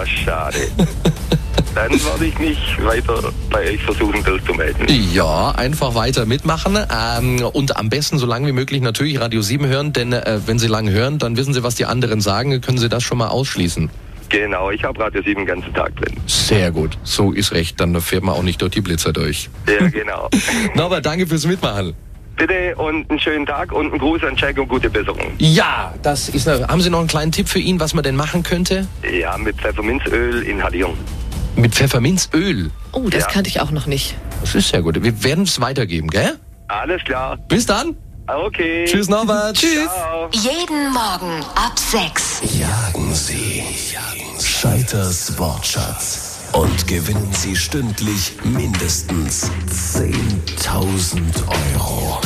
schade. Dann werde ich mich weiter bei euch versuchen durchzumelden. Ja, einfach weiter mitmachen und am besten so lange wie möglich natürlich Radio 7 hören, denn wenn Sie lang hören, dann wissen Sie, was die anderen sagen, können Sie das schon mal ausschließen. Genau, ich habe Radio 7 den ganzen Tag drin. Sehr gut, so ist recht, dann fährt man auch nicht durch die Blitzer durch. Ja, genau. Norbert, danke fürs Mitmachen. Bitte und einen schönen Tag und einen Gruß an Jack und gute Besserung. Ja, das ist haben Sie noch einen kleinen Tipp für ihn, was man denn machen könnte? Ja, mit Pfefferminzöl inhalieren. Mit Pfefferminzöl? Oh, das kannte ich auch noch nicht. Das ist sehr gut. Wir werden es weitergeben, gell? Alles klar. Bis dann. Okay. Tschüss, Norbert. Tschüss. Ciao. Jeden Morgen ab 6. Jagen Sie Scheiters Wortschatz und gewinnen Sie stündlich mindestens 10.000 Euro.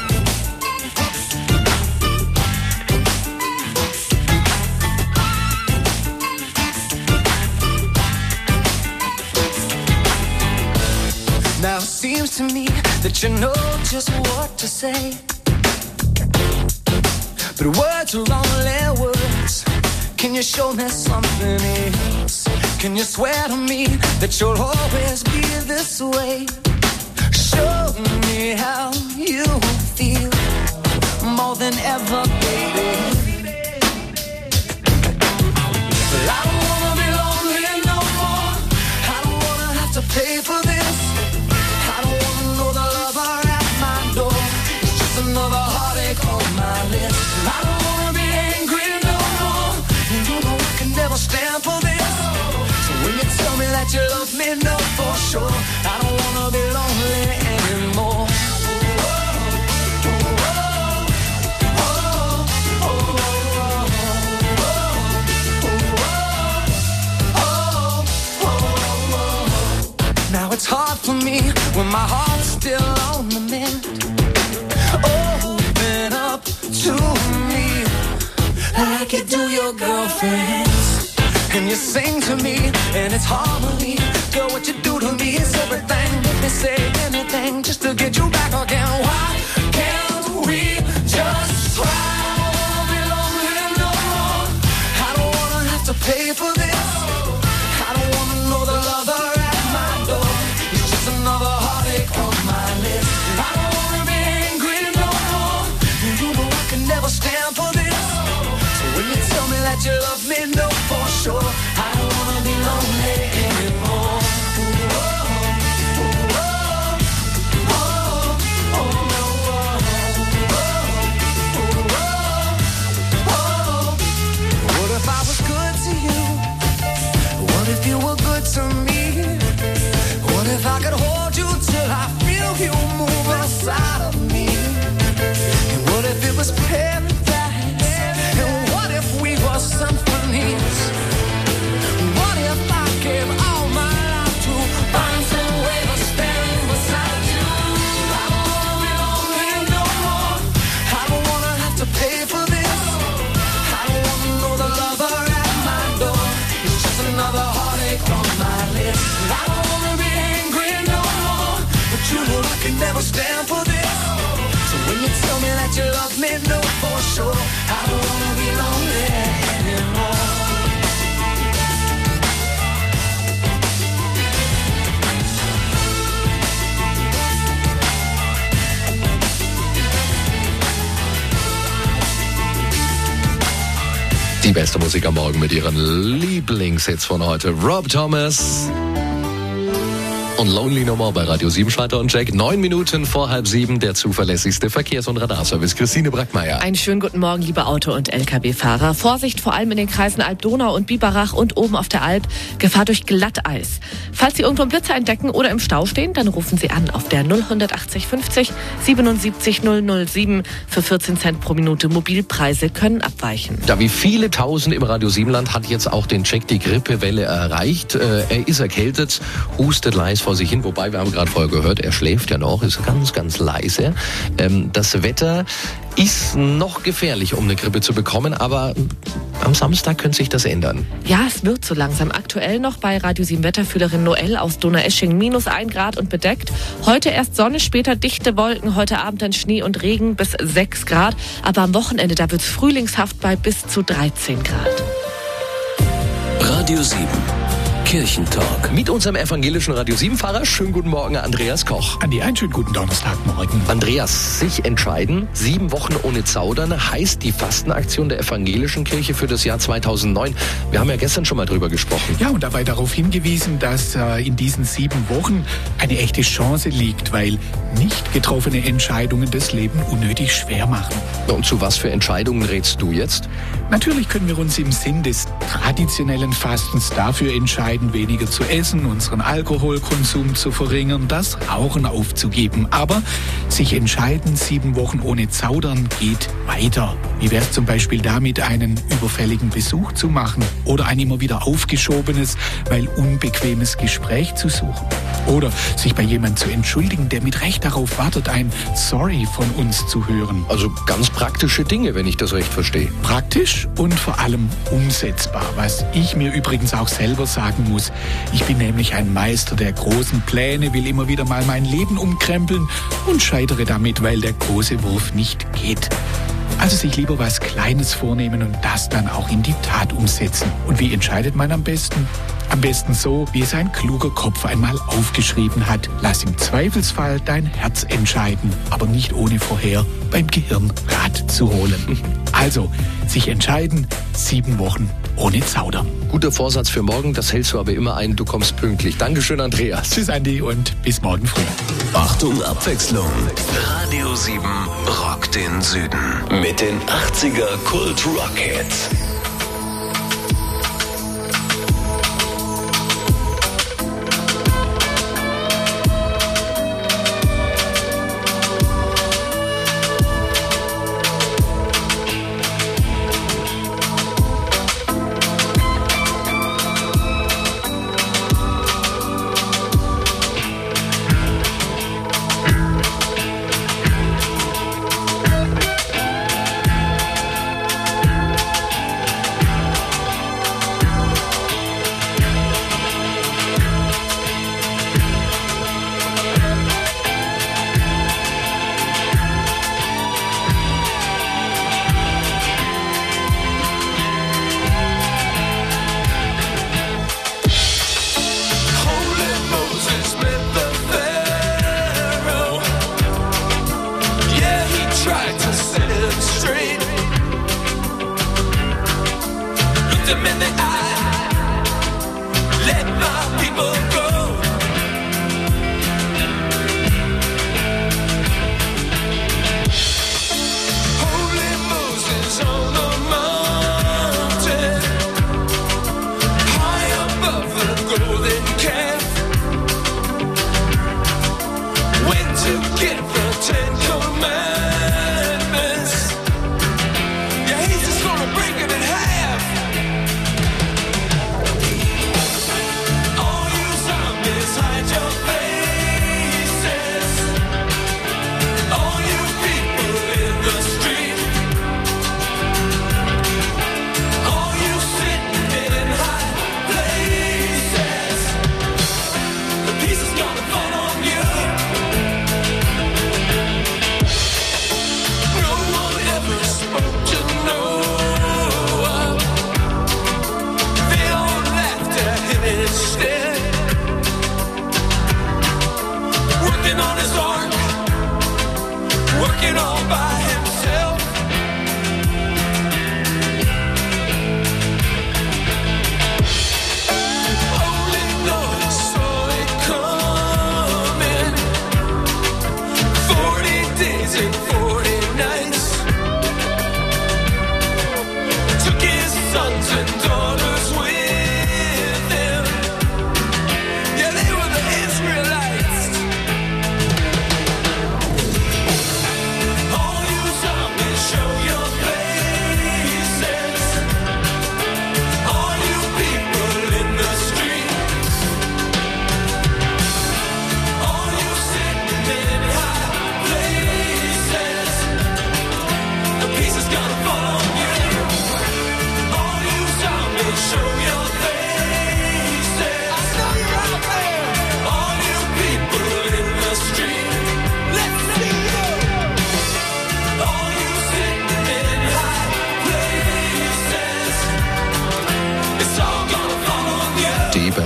Now it seems to me that you know just what to say, but words are only words. Can you show me something else? Can you swear to me that you'll always be this way? Show me how you feel more than ever, baby. But I don't wanna be lonely no more. I don't wanna have to pay for this. I don't wanna know the lover at my door. It's just another heartache on my list. I don't wanna be angry no more. You know I can never stand for this. So when you tell me that you love me, no for sure. I don't wanna be lonely anymore. Now it's hard for me when my heart's still on the mend. Open up to me like you do your girlfriends. And you sing to me and it's harmony. Girl, what you do to me is everything. Let me say anything just to get you back again. Why can't we just try? I don't wanna be lonely no more. I don't wanna have to pay for this. I don't wanna know the lover at my door. It's just another heartache on my list. I don't wanna be angry no more. You know I can never stand for this. So when you tell me that you love me, no for sure. I don't wanna be lonely anymore. What if I was good to you? What if you were good to me? What if I could hold you till I feel you move inside of me? And what if it was paradise? And what if we were symphonies? What if I gave all my life to find some way of standing beside you? I don't wanna be lonely no more. I don't wanna have to pay for this. I don't wanna know the lover at my door. It's just another heartache on my list. I don't wanna be angry no more, but you know I can never stand for this. So when you tell me that you love me, no for sure. I don't wanna be lonely anymore. Die beste Musik am Morgen mit ihren Lieblingshits von heute. Rob Thomas und Lonely No More bei Radio 7, Schalter und Jack. 9 Minuten vor 6:30, der zuverlässigste Verkehrs- und Radarservice. Christine Brackmeier. Einen schönen guten Morgen, liebe Auto- und Lkw-Fahrer. Vorsicht vor allem in den Kreisen Alb-Donau und Biberach und oben auf der Alp. Gefahr durch Glatteis. Falls Sie irgendwo einen Blitzer entdecken oder im Stau stehen, dann rufen Sie an auf der 080 50 77 007 für 14 Cent pro Minute. Mobilpreise können abweichen. Ja, wie viele Tausend im Radio 7-Land hat jetzt auch den Jack die Grippewelle erreicht. Er ist erkältet, hustet leise vor sich hin, wobei wir haben gerade vorher gehört, er schläft ja noch, ist ganz, ganz leise. Das Wetter ist noch gefährlich, um eine Grippe zu bekommen, aber am Samstag könnte sich das ändern. Ja, es wird so langsam. Aktuell noch bei Radio 7 Wetterfühlerin Noelle aus Donaueschingen -1 Grad und bedeckt. Heute erst Sonne, später dichte Wolken, heute Abend dann Schnee und Regen bis 6 Grad. Aber am Wochenende, da wird es frühlingshaft bei bis zu 13 Grad. Radio 7 Kirchentalk. Mit unserem evangelischen Radio 7-Fahrer. Schönen guten Morgen, Andreas Koch. Andi, einen schönen guten Donnerstagmorgen. Andreas, sich entscheiden, 7 Wochen ohne Zaudern, heißt die Fastenaktion der evangelischen Kirche für das Jahr 2009. Wir haben ja gestern schon mal drüber gesprochen. Ja, und dabei darauf hingewiesen, dass in diesen 7 Wochen eine echte Chance liegt, weil nicht getroffene Entscheidungen das Leben unnötig schwer machen. Und zu was für Entscheidungen rätst du jetzt? Natürlich können wir uns im Sinn des traditionellen Fastens dafür entscheiden, weniger zu essen, unseren Alkoholkonsum zu verringern, das Rauchen aufzugeben. Aber sich entscheiden, 7 Wochen ohne Zaudern geht weiter. Wie wäre es zum Beispiel damit, einen überfälligen Besuch zu machen oder ein immer wieder aufgeschobenes, weil unbequemes Gespräch zu suchen? Oder sich bei jemandem zu entschuldigen, der mit Recht darauf wartet, ein Sorry von uns zu hören. Also ganz praktische Dinge, wenn ich das recht verstehe. Praktisch und vor allem umsetzbar, was ich mir übrigens auch selber sagen muss. Ich bin nämlich ein Meister der großen Pläne, will immer wieder mal mein Leben umkrempeln und scheitere damit, weil der große Wurf nicht geht. Also sich lieber was Kleines vornehmen und das dann auch in die Tat umsetzen. Und wie entscheidet man am besten? Am besten so, wie es ein kluger Kopf einmal aufgeschrieben hat. Lass im Zweifelsfall dein Herz entscheiden, aber nicht ohne vorher beim Gehirn Rat zu holen. Also, sich entscheiden, 7 Wochen ohne Zaudern. Guter Vorsatz für morgen, das hältst du aber immer ein, du kommst pünktlich. Dankeschön, Andreas. Tschüss, Andi, und bis morgen früh. Achtung, Abwechslung. Radio 7 rockt den Süden mit den 80er Kult Rock Hits.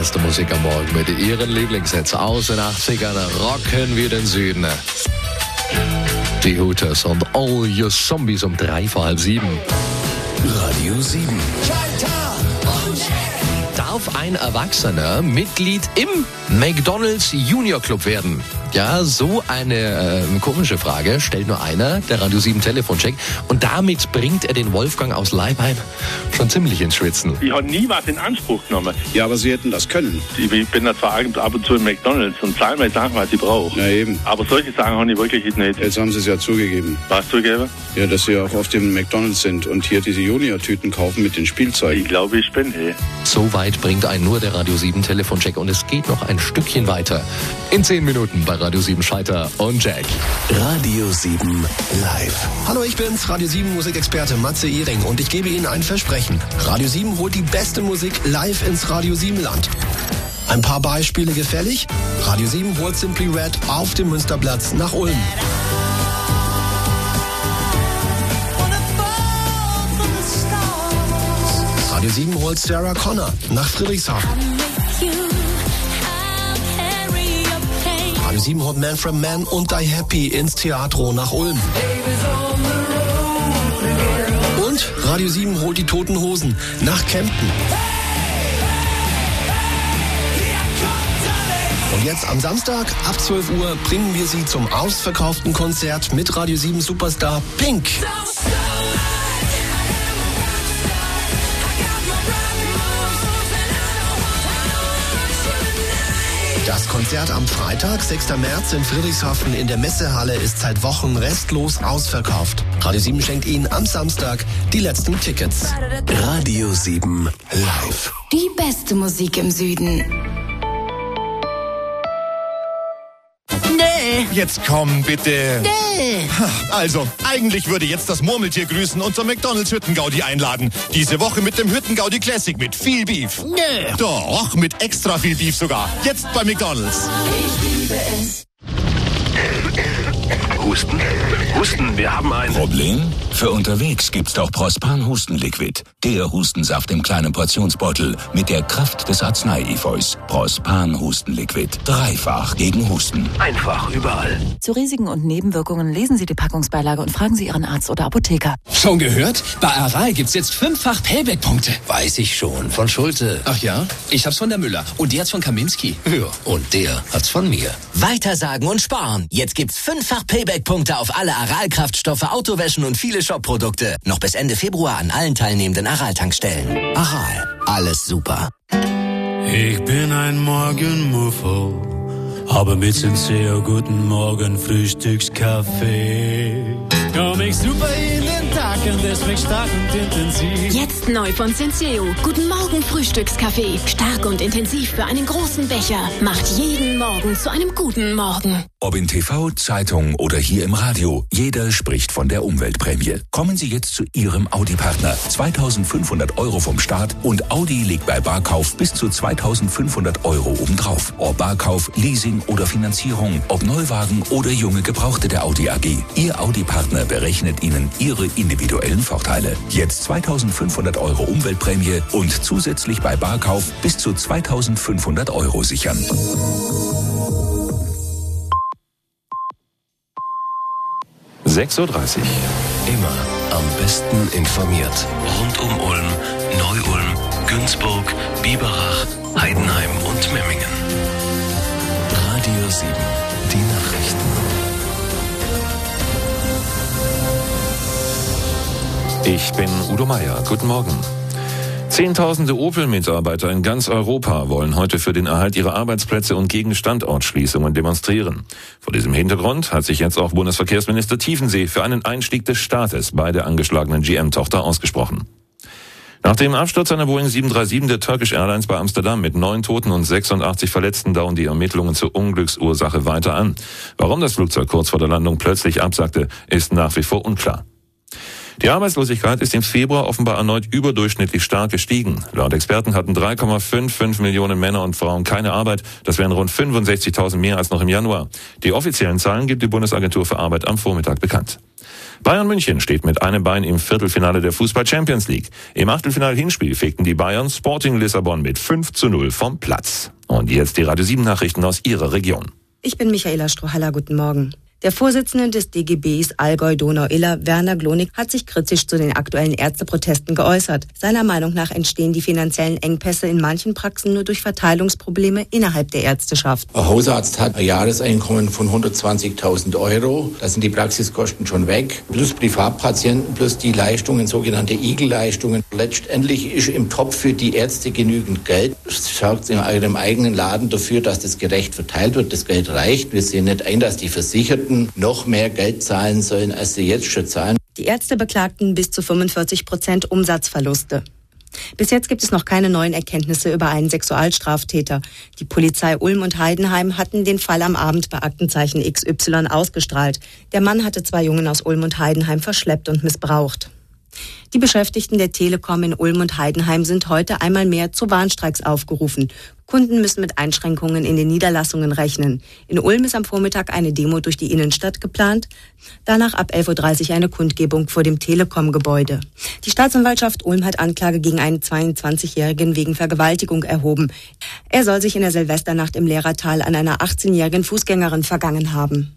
beste Musik am Morgen mit Ihren Lieblingshits aus den 80ern. Rocken wir den Süden. Die Hooters und All Your Zombies um 6:03. Radio 7. Darf ein Erwachsener Mitglied im McDonald's Junior Club werden? Ja, so eine komische Frage stellt nur einer, der Radio 7 Telefoncheck. Und damit bringt er den Wolfgang aus Leibheim schon ziemlich ins Schwitzen. Ich habe nie was in Anspruch genommen. Ja, aber Sie hätten das können. Ich bin da zwar ab und zu im McDonald's und zahle mir Sachen, was ich brauche. Na eben. Aber solche Sachen habe ich wirklich nicht. Jetzt haben Sie es ja zugegeben. Was zugegeben? Ja, dass Sie auch oft im McDonald's sind und hier diese Junior-Tüten kaufen mit den Spielzeugen. Ich glaube, ich bin So weit bringt einen nur der Radio 7 Telefoncheck und es geht noch ein Stückchen weiter. In 10 Minuten bei Radio 7 Scheiter und Jack. Radio 7 live. Hallo, ich bin's, Radio 7 Musikexperte Matze Ehring und ich gebe Ihnen ein Versprechen. Radio 7 holt die beste Musik live ins Radio 7 Land. Ein paar Beispiele gefällig? Radio 7 holt Simply Red auf dem Münsterplatz nach Ulm. Radio 7 holt Sarah Connor nach Friedrichshafen. Radio 7 holt Man from Man und Die Happy ins Theatro nach Ulm. Und Radio 7 holt die Toten Hosen nach Kempten. Und jetzt am Samstag ab 12 Uhr bringen wir Sie zum ausverkauften Konzert mit Radio 7 Superstar Pink. Das Konzert am Freitag, 6. März in Friedrichshafen in der Messehalle ist seit Wochen restlos ausverkauft. Radio 7 schenkt Ihnen am Samstag die letzten Tickets. Radio 7 live. Die beste Musik im Süden. Jetzt komm, bitte. Nee. Also, eigentlich würde jetzt das Murmeltier grüßen und zum McDonald's Hüttengaudi einladen. Diese Woche mit dem Hüttengaudi Classic mit viel Beef. Nee. Doch, mit extra viel Beef sogar. Jetzt bei McDonald's. Ich liebe es. Husten? Husten, wir haben ein Problem? Für unterwegs gibt's doch Prospan Hustenliquid. Der Hustensaft im kleinen Portionsbeutel mit der Kraft des Arznei-Efeus. Prospan Hustenliquid. Dreifach gegen Husten. Einfach überall. Zu Risiken und Nebenwirkungen lesen Sie die Packungsbeilage und fragen Sie Ihren Arzt oder Apotheker. Schon gehört? Bei Aral gibt's jetzt 5-fach Payback-Punkte. Weiß ich schon. Von Schulte. Ach ja? Ich hab's von der Müller. Und die hat's von Kaminski. Ja, und der hat's von mir. Weitersagen und sparen. Jetzt gibt's 5-fach Payback-Punkte auf alle Aral-Kraftstoffe, Autowäschen und viele Shop-Produkte. Noch bis Ende Februar an allen teilnehmenden Aral-Tankstellen. Aral. Alles super. Ich bin ein Morgenmuffel, aber mit Senseo guten Morgen Frühstückskaffee. Komm ich super in den Tag und es schmeckt stark und intensiv. Jetzt neu von Senseo. Guten Morgen Frühstückskaffee. Stark und intensiv für einen großen Becher. Macht jeden Morgen zu einem guten Morgen. Ob in TV, Zeitung oder hier im Radio, jeder spricht von der Umweltprämie. Kommen Sie jetzt zu Ihrem Audi-Partner. 2.500 € vom Staat und Audi legt bei Barkauf bis zu 2.500 € obendrauf. Ob Barkauf, Leasing oder Finanzierung, ob Neuwagen oder junge Gebrauchte der Audi AG. Ihr Audi-Partner berechnet Ihnen Ihre individuellen Vorteile. Jetzt 2.500 € Umweltprämie und zusätzlich bei Barkauf bis zu 2.500 € sichern. (6:30 Uhr). Immer am besten informiert. Rund um Ulm, Neu-Ulm, Günzburg, Biberach, Heidenheim und Memmingen. Radio 7, die Nachrichten. Ich bin Udo Meier. Guten Morgen. Zehntausende Opel-Mitarbeiter in ganz Europa wollen heute für den Erhalt ihrer Arbeitsplätze und gegen Standortschließungen demonstrieren. Vor diesem Hintergrund hat sich jetzt auch Bundesverkehrsminister Tiefensee für einen Einstieg des Staates bei der angeschlagenen GM-Tochter ausgesprochen. Nach dem Absturz einer Boeing 737 der Turkish Airlines bei Amsterdam mit 9 Toten und 86 Verletzten dauern die Ermittlungen zur Unglücksursache weiter an. Warum das Flugzeug kurz vor der Landung plötzlich absackte, ist nach wie vor unklar. Die Arbeitslosigkeit ist im Februar offenbar erneut überdurchschnittlich stark gestiegen. Laut Experten hatten 3,55 Millionen Männer und Frauen keine Arbeit. Das wären rund 65.000 mehr als noch im Januar. Die offiziellen Zahlen gibt die Bundesagentur für Arbeit am Vormittag bekannt. Bayern München steht mit einem Bein im Viertelfinale der Fußball-Champions League. Im Achtelfinal-Hinspiel fegten die Bayern Sporting Lissabon mit 5:0 vom Platz. Und jetzt die Radio 7 Nachrichten aus Ihrer Region. Ich bin Michaela Strohhaller, guten Morgen. Der Vorsitzende des DGBs Allgäu-Donau-Iller, Werner Glonig, hat sich kritisch zu den aktuellen Ärzteprotesten geäußert. Seiner Meinung nach entstehen die finanziellen Engpässe in manchen Praxen nur durch Verteilungsprobleme innerhalb der Ärzteschaft. Ein Hausarzt hat ein Jahreseinkommen von 120.000 €. Da sind die Praxiskosten schon weg. Plus Privatpatienten, plus die Leistungen, sogenannte Igel-Leistungen. Letztendlich ist im Topf für die Ärzte genügend Geld. Sorgt in eurem eigenen Laden dafür, dass das gerecht verteilt wird. Das Geld reicht. Wir sehen nicht ein, dass die Versicherten noch mehr Geld zahlen sollen, als sie jetzt schon zahlen. Die Ärzte beklagten bis zu 45% Umsatzverluste. Bis jetzt gibt es noch keine neuen Erkenntnisse über einen Sexualstraftäter. Die Polizei Ulm und Heidenheim hatten den Fall am Abend bei Aktenzeichen XY ausgestrahlt. Der Mann hatte 2 Jungen aus Ulm und Heidenheim verschleppt und missbraucht. Die Beschäftigten der Telekom in Ulm und Heidenheim sind heute einmal mehr zu Warnstreiks aufgerufen. Kunden müssen mit Einschränkungen in den Niederlassungen rechnen. In Ulm ist am Vormittag eine Demo durch die Innenstadt geplant. Danach ab 11:30 Uhr eine Kundgebung vor dem Telekom-Gebäude. Die Staatsanwaltschaft Ulm hat Anklage gegen einen 22-Jährigen wegen Vergewaltigung erhoben. Er soll sich in der Silvesternacht im Lehrertal an einer 18-jährigen Fußgängerin vergangen haben.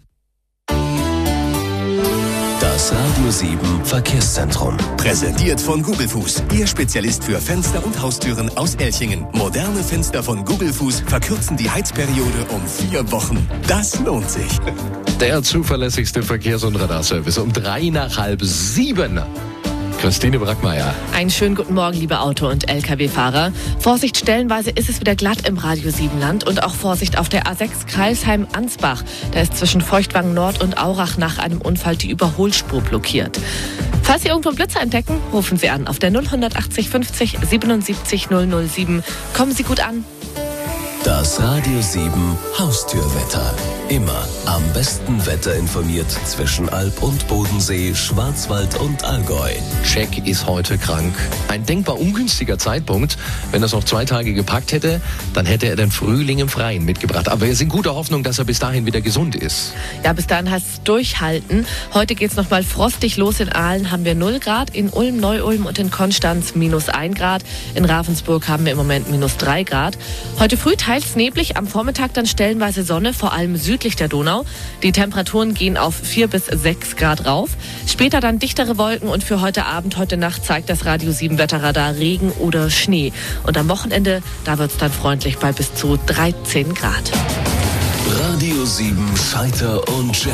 Das Radio 7 Verkehrszentrum. Präsentiert von Gugelfuß. Ihr Spezialist für Fenster und Haustüren aus Elchingen. Moderne Fenster von Gugelfuß verkürzen die Heizperiode um 4 Wochen. Das lohnt sich. Der zuverlässigste Verkehrs- und Radarservice um 6:03. Christine Brackmeier. Einen schönen guten Morgen, liebe Auto- und Lkw-Fahrer. Vorsicht, stellenweise ist es wieder glatt im Radio 7 Land und auch Vorsicht auf der A6 Crailsheim-Ansbach. Da ist zwischen Feuchtwangen Nord und Aurach nach einem Unfall die Überholspur blockiert. Falls Sie irgendwo einen Blitzer entdecken, rufen Sie an auf der 080 50 77 007. Kommen Sie gut an. Das Radio 7 Haustürwetter. Immer am besten Wetter informiert zwischen Alb und Bodensee, Schwarzwald und Allgäu. Jack ist heute krank. Ein denkbar ungünstiger Zeitpunkt. Wenn er es noch 2 Tage gepackt hätte, dann hätte er den Frühling im Freien mitgebracht. Aber wir sind guter Hoffnung, dass er bis dahin wieder gesund ist. Ja, bis dahin heißt es durchhalten. Heute geht's noch mal frostig los. In Aalen haben wir 0 Grad, in Ulm, Neu-Ulm und in Konstanz -1 Grad. In Ravensburg haben wir im Moment -3 Grad. Heute früh teils neblig, am Vormittag dann stellenweise Sonne, vor allem südlich der Donau. Die Temperaturen gehen auf 4 bis 6 Grad rauf. Später dann dichtere Wolken und für heute Abend, heute Nacht zeigt das Radio 7 Wetterradar Regen oder Schnee. Und am Wochenende, da wird's dann freundlich bei bis zu 13 Grad. Radio 7 Scheiter und Jack.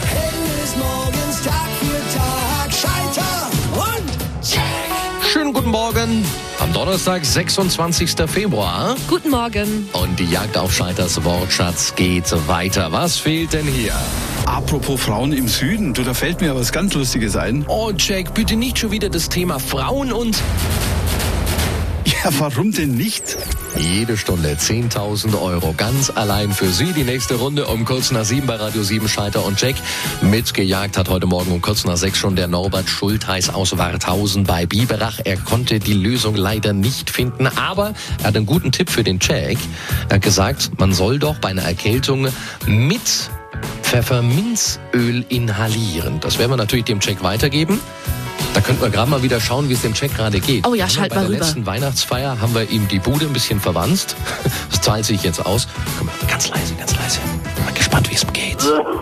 Schönen guten Morgen. Am Donnerstag, 26. Februar. Guten Morgen. Und die Jagd auf Scheiters Wortschatz geht weiter. Was fehlt denn hier? Apropos Frauen im Süden, da fällt mir was ganz Lustiges ein. Oh, Jack, bitte nicht schon wieder das Thema Frauen und... Ja, warum denn nicht? Jede Stunde 10.000 € ganz allein für Sie. Die nächste Runde um kurz nach 7 bei Radio 7 Scheiter und Jack. Mitgejagt hat heute Morgen um kurz nach 6 schon der Norbert Schultheiß aus Warthausen bei Biberach. Er konnte die Lösung leider nicht finden, aber er hat einen guten Tipp für den Jack. Er hat gesagt, man soll doch bei einer Erkältung mit Pfefferminzöl inhalieren. Das werden wir natürlich dem Jack weitergeben. Da könnten wir gerade mal wieder schauen, wie es dem Jack gerade geht. Oh ja, schalt mal rüber. Bei der letzten Weihnachtsfeier haben wir ihm die Bude ein bisschen verwanzt. Das zahlt sich jetzt aus. Komm mal, ganz leise, ganz leise. Bin mal gespannt, wie es ihm geht.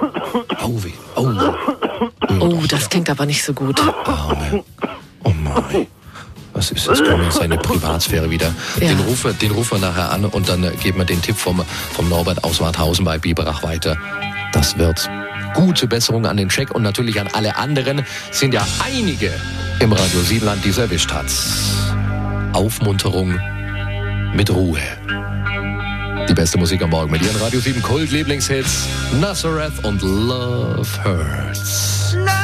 Oh, das klingt aber nicht so gut. Oh mein. Was ist das? Kommt jetzt seine Privatsphäre wieder. Ja. Den rufen wir nachher an und dann geben wir den Tipp vom Norbert aus Warthausen bei Biberach weiter. Das wird gute Besserung an den Jack und natürlich an alle anderen. Sind ja einige im Radio 7 Land, die es erwischt hat. Aufmunterung mit Ruhe. Die beste Musik am Morgen mit ihren Radio 7 Kult-Lieblingshits Nazareth und Love Hurts.